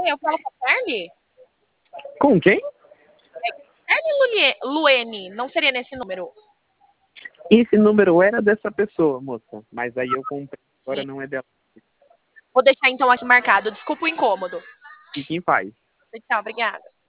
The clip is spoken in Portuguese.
Eu falo com a Carly? Com quem? Carly Luene, não seria nesse número? Esse número era dessa pessoa, moça. Mas aí eu comprei, agora não é dela. Vou deixar então aqui marcado. Desculpa o incômodo. Fique em paz. Tchau, obrigada.